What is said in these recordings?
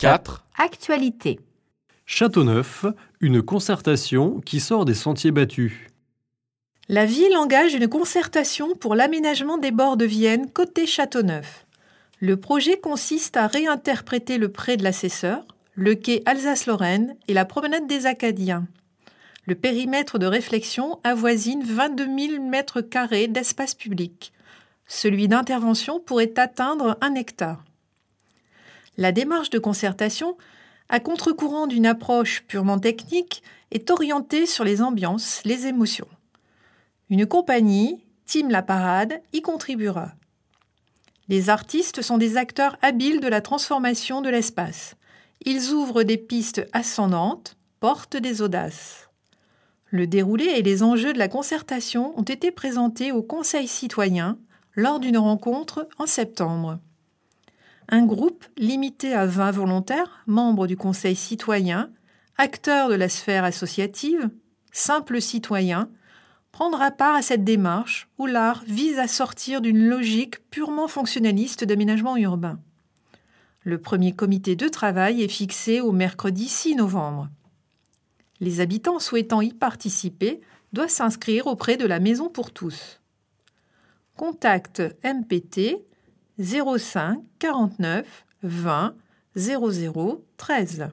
4. Actualité. Châteauneuf, une concertation qui sort des sentiers battus. La ville engage une concertation pour l'aménagement des bords de Vienne côté Châteauneuf. Le projet consiste à réinterpréter le pré de l'Assesseur, le quai Alsace-Lorraine et la promenade des Acadiens. Le périmètre de réflexion avoisine 22 000 mètres carrés d'espace public. Celui d'intervention pourrait atteindre 1 hectare. La démarche de concertation, à contre-courant d'une approche purement technique, est orientée sur les ambiances, les émotions. Une compagnie, Team La Parade, y contribuera. Les artistes sont des acteurs habiles de la transformation de l'espace. Ils ouvrent des pistes ascendantes, portent des audaces. Le déroulé et les enjeux de la concertation ont été présentés au Conseil citoyen lors d'une rencontre en septembre. Un groupe limité à 20 volontaires, membres du Conseil citoyen, acteurs de la sphère associative, simples citoyens, prendra part à cette démarche où l'art vise à sortir d'une logique purement fonctionnaliste d'aménagement urbain. Le premier comité de travail est fixé au mercredi 6 novembre. Les habitants souhaitant y participer doivent s'inscrire auprès de la Maison pour tous. Contact MPT 05 49 20 00 13.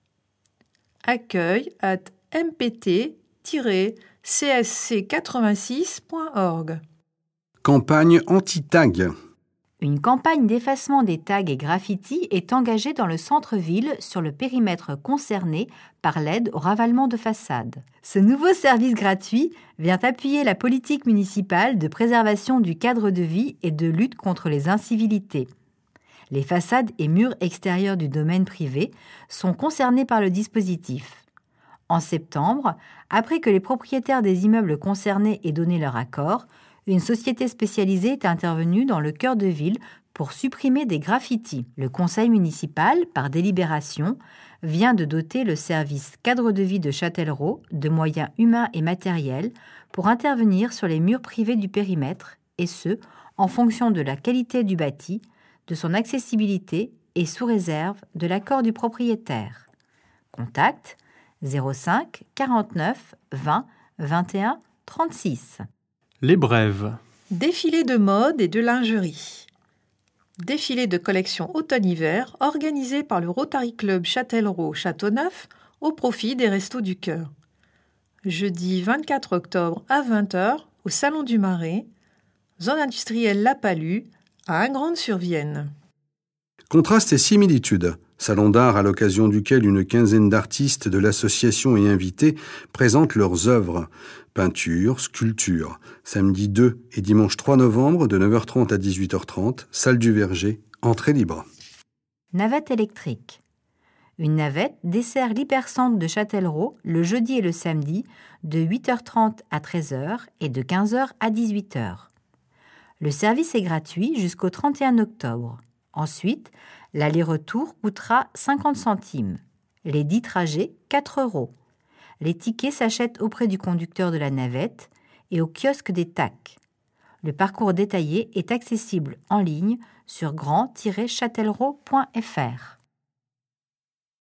accueil@mpt-csc86.org. Campagne anti-tag. Une campagne d'effacement des tags et graffitis est engagée dans le centre-ville sur le périmètre concerné par l'aide au ravalement de façades. Ce nouveau service gratuit vient appuyer la politique municipale de préservation du cadre de vie et de lutte contre les incivilités. Les façades et murs extérieurs du domaine privé sont concernés par le dispositif. En septembre, après que les propriétaires des immeubles concernés aient donné leur accord, une société spécialisée est intervenue dans le cœur de ville pour supprimer des graffitis. Le conseil municipal, par délibération, vient de doter le service cadre de vie de Châtellerault de moyens humains et matériels pour intervenir sur les murs privés du périmètre, et ce, en fonction de la qualité du bâti, de son accessibilité et sous réserve de l'accord du propriétaire. Contact 05 49 20 21 36. Les brèves. Défilé de mode et de lingerie. Défilé de collection automne-hiver organisé par le Rotary Club Châtellerault-Châteauneuf au profit des Restos du Cœur. Jeudi 24 octobre à 20h au Salon du Marais, zone industrielle La Palue, à Ingrandes-sur-Vienne. Contraste et similitudes. Salon d'art à l'occasion duquel une quinzaine d'artistes de l'association et invités présentent leurs œuvres. Peinture, sculpture. Samedi 2 et dimanche 3 novembre de 9h30 à 18h30, salle du Verger, entrée libre. Navette électrique. Une navette dessert l'hypercentre de Châtellerault le jeudi et le samedi de 8h30 à 13h et de 15h à 18h. Le service est gratuit jusqu'au 31 octobre. Ensuite, l'aller-retour coûtera 50 centimes. Les 10 trajets, 4 €. Les tickets s'achètent auprès du conducteur de la navette et au kiosque des TAC. Le parcours détaillé est accessible en ligne sur grand-châtellerault.fr.